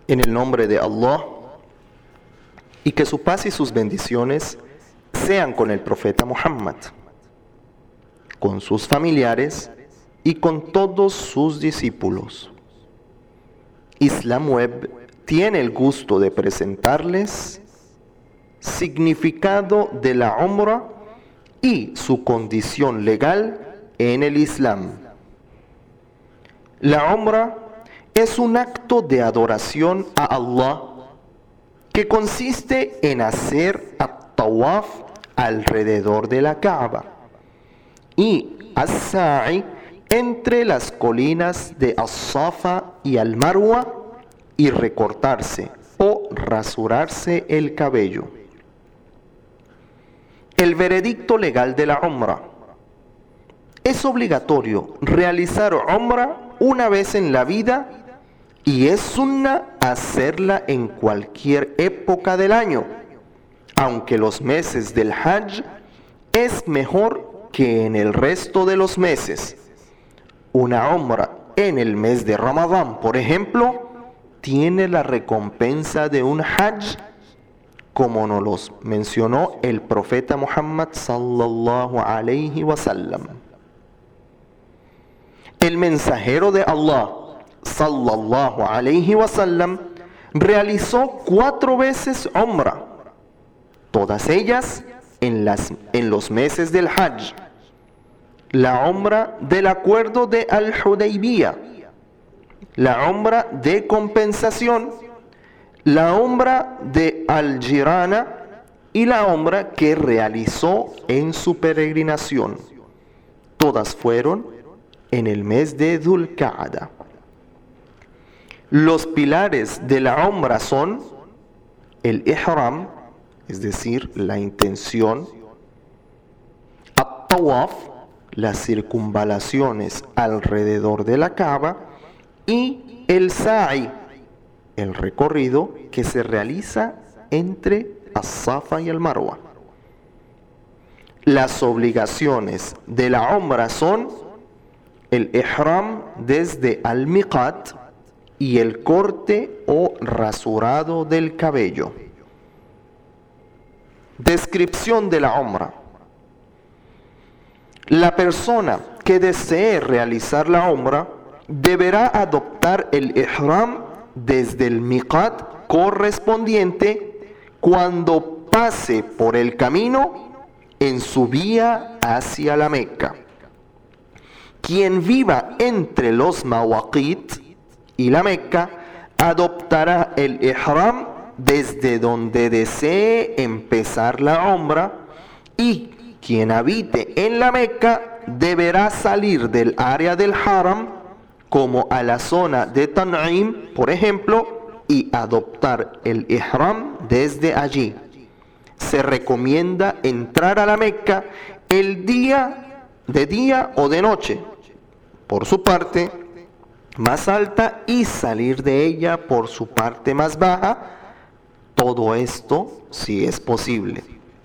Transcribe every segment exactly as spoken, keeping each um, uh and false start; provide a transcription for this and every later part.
En el nombre de Allah, y que su paz y sus bendiciones sean con el profeta Muhammad, con sus familiares y con todos sus discípulos. Islam Web tiene el gusto de presentarles significado de la Umrah y su condición legal en el Islam. La Umrah es un acto de adoración a Allah que consiste en hacer at-tawaf alrededor de la Kaaba y as-sa'i entre las colinas de As-Safa y Al-Marwa y recortarse o rasurarse el cabello. El veredicto legal de la Umrah: es obligatorio realizar Umrah una vez en la vida y es sunna hacerla en cualquier época del año, aunque los meses del Hajj es mejor que en el resto de los meses. Una Umrah en el mes de Ramadán, por ejemplo, tiene la recompensa de un Hajj, como nos los mencionó el profeta Muhammad sallallahu alayhi wa sallam. El mensajero de Allah sallallahu alayhi wa sallam realizó cuatro veces Umrah, todas ellas en, las, en los meses del Hajj. La Umrah del acuerdo de Al-Hudaybiyah, la Umrah de compensación, la Umrah de Al-Jirana y la Umrah que realizó en su peregrinación. Todas fueron en el mes de Dhul Qa'dah. Los pilares de la Umrah son el Ihram, es decir, la intención, At-Tawaf, las circunvalaciones alrededor de la Kaaba, y el Sa'i, el recorrido que se realiza entre As-Safa y Al-Marwa. Las obligaciones de la Umrah son el Ihram desde Al-Miqat y el corte o rasurado del cabello. Descripción de la Umrah: la persona que desee realizar la Umrah deberá adoptar el Ihram desde el Miqat correspondiente cuando pase por el camino en su vía hacia la Meca. Quien viva entre los Mawaqit y la Meca adoptará el Ihram desde donde desee empezar la Umrah, y quien habite en la Meca deberá salir del área del Haram, como a la zona de Tan'im, por ejemplo, y adoptar el Ihram desde allí. Se recomienda entrar a la Meca el día de día o de noche, por su parte más alta, y salir de ella por su parte más baja, todo esto si es posible.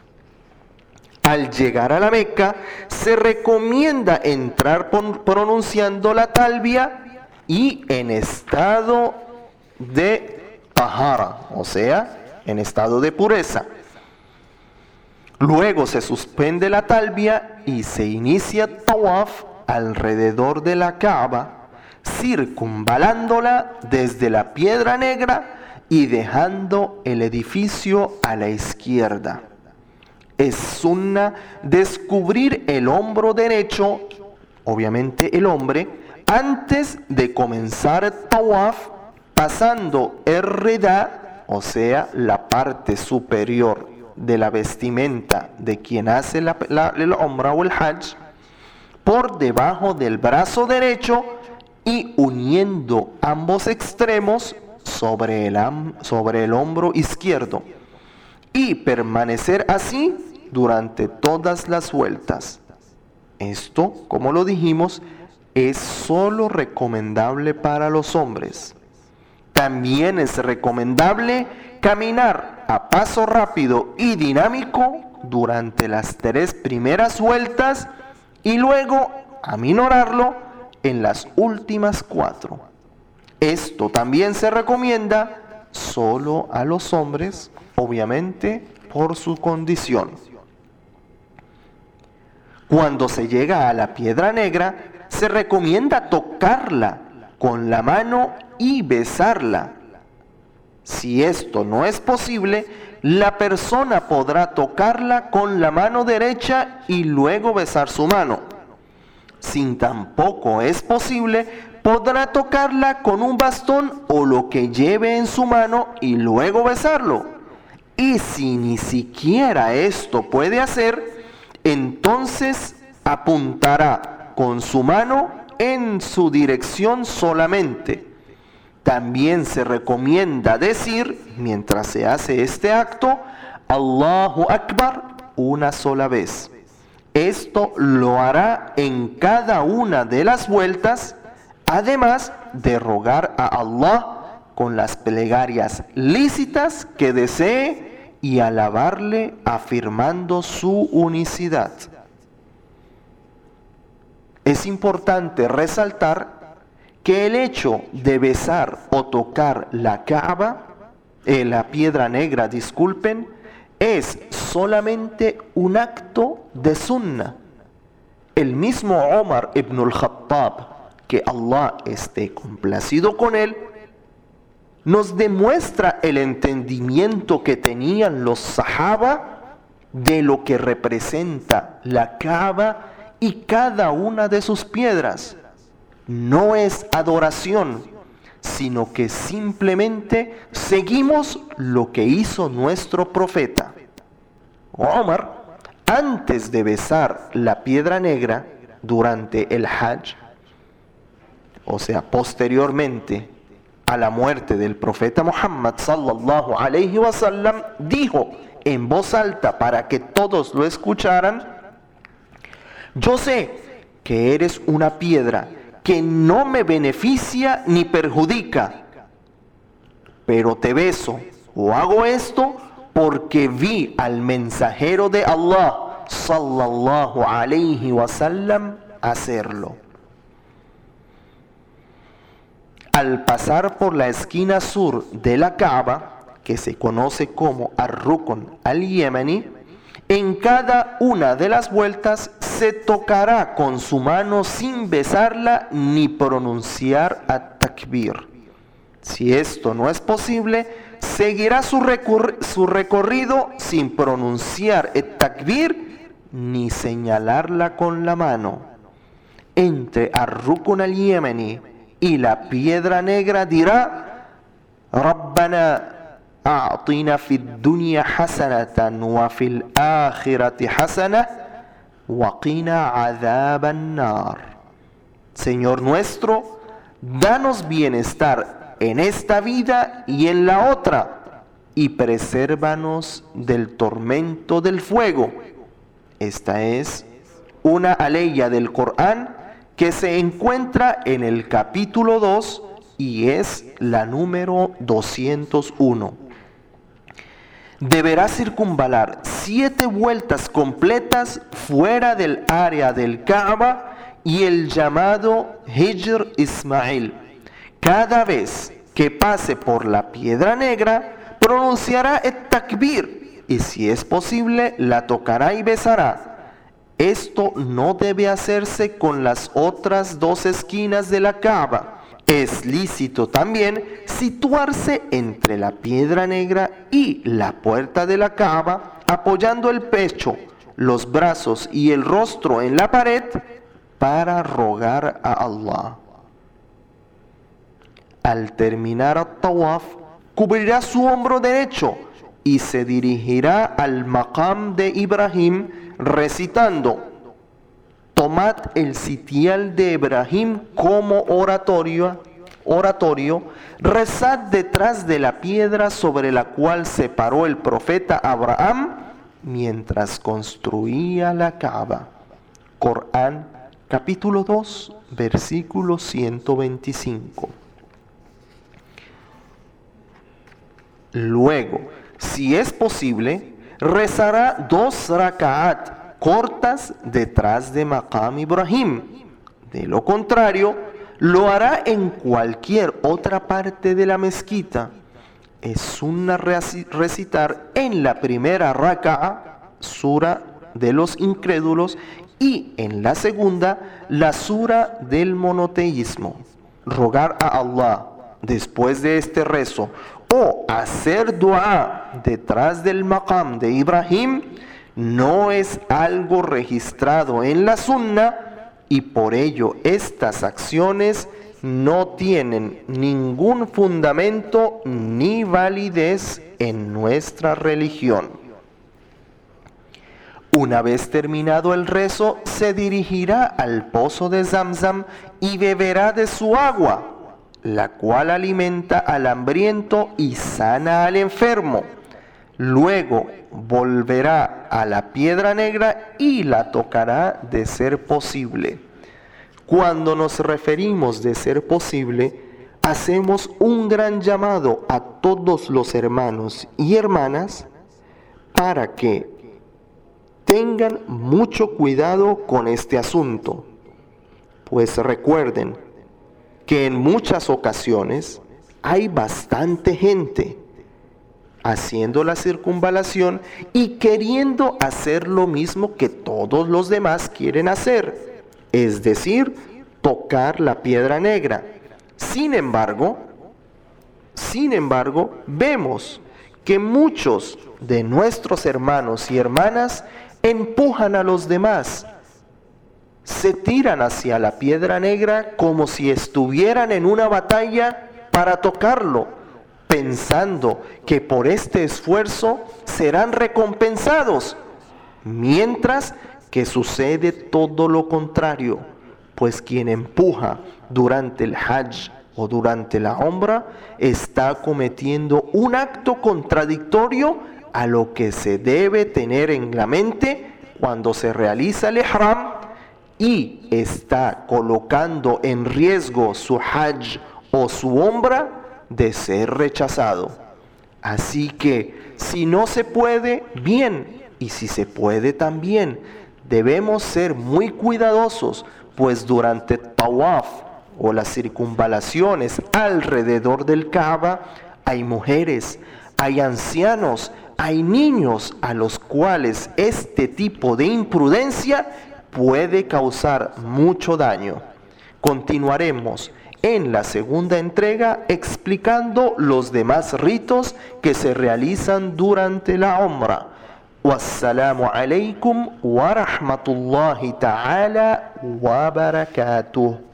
Al llegar a la Meca, se recomienda entrar pronunciando la talbia y en estado de tahara, o sea, en estado de pureza. Luego se suspende la talbia y se inicia tawaf alrededor de la Kaaba, circunvalándola desde la Piedra Negra y dejando el edificio a la izquierda. Es sunna descubrir el hombro derecho, obviamente el hombre, antes de comenzar tawaf, pasando el rida, o sea, la parte superior de la vestimenta de quien hace la, la, el Umrah o el Hajj, por debajo del brazo derecho y uniendo ambos extremos sobre el, sobre el hombro izquierdo, y permanecer así durante todas las vueltas. Esto, como lo dijimos, es solo recomendable para los hombres. También es recomendable caminar a paso rápido y dinámico durante las tres primeras vueltas y luego aminorarlo en las últimas cuatro. Esto también se recomienda solo a los hombres, obviamente por su condición. Cuando se llega a la piedra negra, se recomienda tocarla con la mano y besarla. Si esto no es posible, la persona podrá tocarla con la mano derecha y luego besar su mano. Si tampoco es posible, podrá tocarla con un bastón o lo que lleve en su mano y luego besarlo. Y si ni siquiera esto puede hacer, entonces apuntará con su mano en su dirección solamente. También se recomienda decir, mientras se hace este acto, Allahu Akbar una sola vez. Esto lo hará en cada una de las vueltas, además de rogar a Allah con las plegarias lícitas que desee y alabarle afirmando su unicidad. Es importante resaltar que el hecho de besar o tocar la Kaaba, eh, la piedra negra, disculpen, es solamente un acto de sunna. El mismo Omar ibn al-Khattab, que Allah esté complacido con él, nos demuestra el entendimiento que tenían los Sahaba de lo que representa la Kaaba y cada una de sus piedras. No es adoración, sino que simplemente seguimos lo que hizo nuestro profeta. Omar, antes de besar la piedra negra durante el Hajj, o sea, posteriormente a la muerte del profeta Muhammad sallallahu alayhi wa sallam, dijo en voz alta para que todos lo escucharan: yo sé que eres una piedra que no me beneficia ni perjudica, pero te beso o hago esto porque vi al mensajero de Allah sallallahu alayhi wa sallam hacerlo. Al pasar por la esquina sur de la Kaaba, que se conoce como Ar-Rukn al-Yemani, en cada una de las vueltas se tocará con su mano sin besarla ni pronunciar at-takbir. Si esto no es posible, seguirá su, recor- su recorrido sin pronunciar at-takbir ni señalarla con la mano. Entre Ar-Rukn al-Yemani y la piedra negra dirá: Rabbana a'tina fid dunya hasanatan wa fil akhirati hasanah wa qina adhaban nar. Señor nuestro, danos bienestar en esta vida y en la otra, y presérvanos del tormento del fuego. Esta es una aleya del Corán que se encuentra en el capítulo dos y es la número doscientos uno. Deberá circunvalar siete vueltas completas fuera del área del Kaaba y el llamado Hijr Ismail. Cada vez que pase por la piedra negra, pronunciará el takbir y si es posible la tocará y besará. Esto no debe hacerse con las otras dos esquinas de la Kaaba. Es lícito también situarse entre la piedra negra y la puerta de la Kaaba, apoyando el pecho, los brazos y el rostro en la pared para rogar a Allah. Al terminar el tawaf, cubrirá su hombro derecho y se dirigirá al maqam de Ibrahim recitando: tomad el sitial de Ibrahim como oratorio, oratorio, rezad detrás de la piedra sobre la cual se paró el profeta Abraham mientras construía la Kaaba. Corán, capítulo dos, versículo ciento veinticinco. Luego, si es posible, rezará dos raka'at cortas detrás de Maqam Ibrahim. De lo contrario, lo hará en cualquier otra parte de la mezquita. es sunna recitar en la primera raka'a, sura de los incrédulos, y en la segunda, la sura del monoteísmo. Rogar a Allah después de este rezo o hacer dua detrás del maqam de Ibrahim no es algo registrado en la sunna, y por ello estas acciones no tienen ningún fundamento ni validez en nuestra religión. Una vez terminado el rezo, se dirigirá al pozo de Zamzam y beberá de su agua, la cual alimenta al hambriento y sana al enfermo. Luego volverá a la piedra negra y la tocará de ser posible. Cuando nos referimos de ser posible, hacemos un gran llamado a todos los hermanos y hermanas para que tengan mucho cuidado con este asunto, pues recuerden que en muchas ocasiones hay bastante gente haciendo la circunvalación y queriendo hacer lo mismo que todos los demás quieren hacer, es decir, tocar la piedra negra. Sin embargo, sin embargo, vemos que muchos de nuestros hermanos y hermanas empujan a los demás, se tiran hacia la piedra negra como si estuvieran en una batalla para tocarlo, pensando que por este esfuerzo serán recompensados, mientras que sucede todo lo contrario, pues quien empuja durante el Hajj o durante la Umra está cometiendo un acto contradictorio a lo que se debe tener en la mente cuando se realiza el Ihram, y está colocando en riesgo su Hajj o su Umra de ser rechazado. Así que si no se puede, bien, y si se puede también, debemos ser muy cuidadosos, pues durante Tawaf o las circunvalaciones alrededor del Kaaba hay mujeres, hay ancianos, hay niños a los cuales este tipo de imprudencia puede causar mucho daño. Continuaremos en la segunda entrega explicando los demás ritos que se realizan durante la Umra. Wassalamu alaikum wa rahmatullahi ta'ala wa barakatuh.